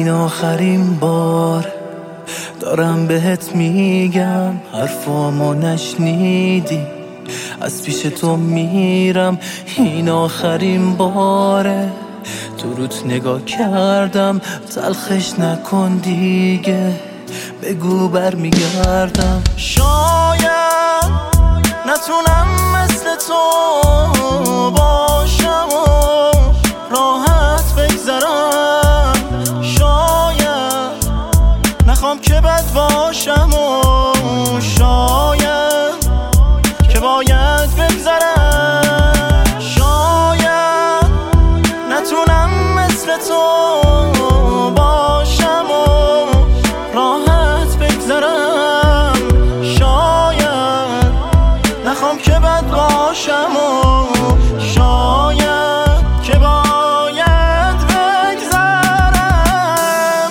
این آخرین بار دارم بهت میگم، حرفامو نشنیدی، از پیش تو میرم. این آخرین باره تو روت نگاه کردم، تلخش نکن دیگه، بگو برمیگردم. شاید نتونم مثل تو باشم و راحت بگذرم، شاید نخوام که بد باشم و شاید که باید بگذرم. شاید نتونم مثل تو باشم و راحت بگذرم، شاید نخوام که بد باشم و شاید که باید بگذرم.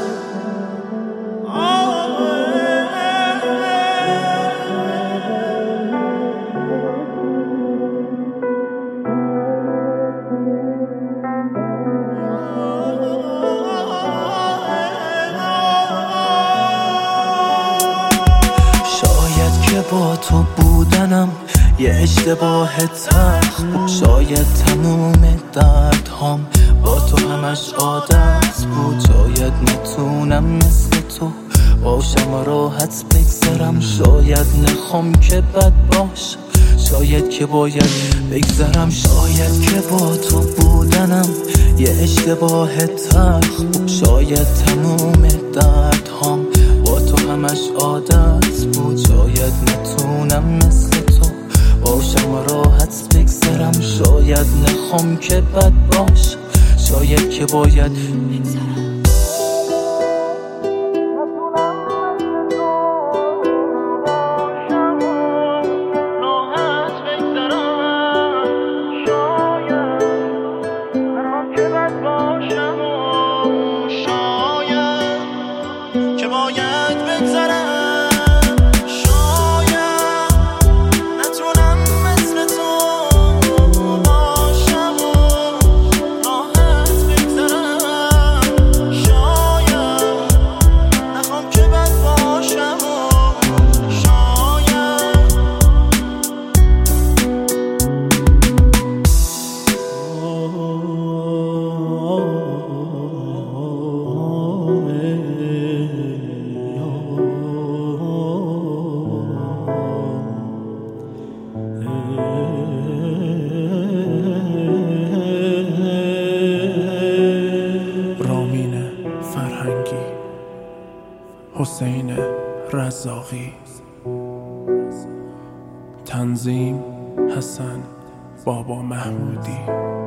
شاید که با تو بودنم یه اشتباه تلخ بود، شاید تموم دردهام با تو همش عادت بود، شاید نتونم مثل تو باشم و راحت بگذرم، شاید نخوام که بد باشم، شاید که باید بگذرم. شاید که با تو بودنم یه اشتباه تلخ بود، شاید تموم دردهام با تو همش عادت بود، شاید نتونم مثل تو باشم و راحت بگذرم، شاید نخوام که بد باشم، شاید که باید بگذرم. رامین فرهنگی، حسین رزاقی، تنظیم حسن بابا محمودی.